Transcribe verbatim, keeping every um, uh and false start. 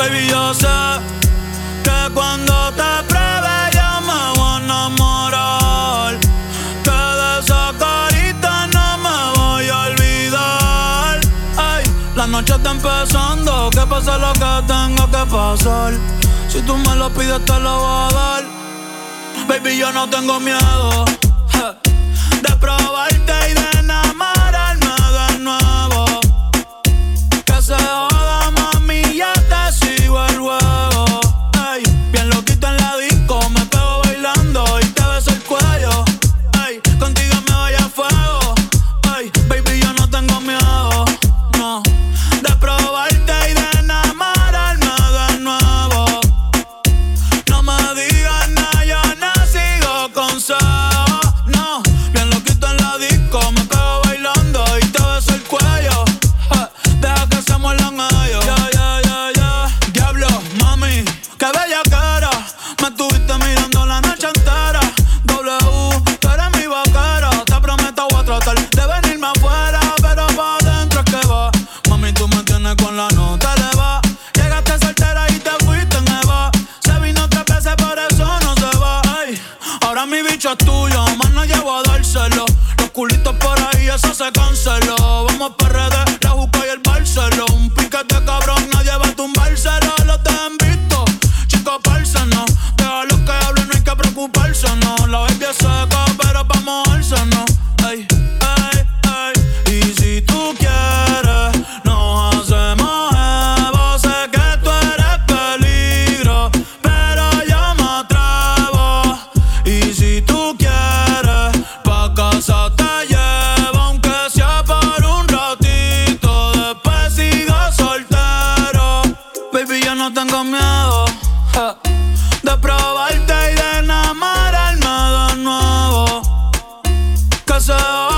Baby, yo sé que cuando te pruebe yo me voy a enamorar, que de esa carita no me voy a olvidar. Ay, la noche está empezando, que pase lo que tenga que pasar. Si tú me lo pides te lo voy a dar. Baby, yo no tengo miedo de probarte y de enamorarme de nuevo. Que se joda, mami, ya te sigo el juego. Ey, bien loquito en la disco, me pego bailando y te beso el cuello. Ey, contigo me voy a fuego. Ey, baby, yo no tengo miedo, no, de probarte y de enamorarme de nuevo. No me digas nada, yo no sigo consejos. No, bien loquito en la disco, me pego bailando y te beso el cuello. Ja, deja que se muerdan ellos. Ya, ya, ya, ya. Diablo, mami, qué bella cara. Me estuviste mirando la noche entera. W, tú eres mi vaquera. Te prometo voy a tratar de venirme afuera, pero pa' adentro es que va. Mami, tú me tienes con la nota eleva. Llegaste soltera y te fuiste en Eva. Se vino tres veces, por eso no se va. Ay, ahora mi bicho es tuyo, más no llevo a dárselo. Los culitos por ahí, eso se canceló. Vamos pa' R D, la Juca y el Barceló. Un piquete cabrón, nadie va a tumbárselo. Los te han visto, chicos, parce, no. Deja los que hablen, no hay que preocuparse, no. La baby es seca, pero pa' mojarse, no. Ey, ey, ey. Y si tú quieres, nos hacemos evo. Sé que tú eres peligro, pero yo me atrevo. Y si tú quieres, pa' casa te llevo, aunque sea por un ratito. Después sigo soltero. Baby, yo no tengo miedo ja, de probarte y de enamorarme de nuevo. Que se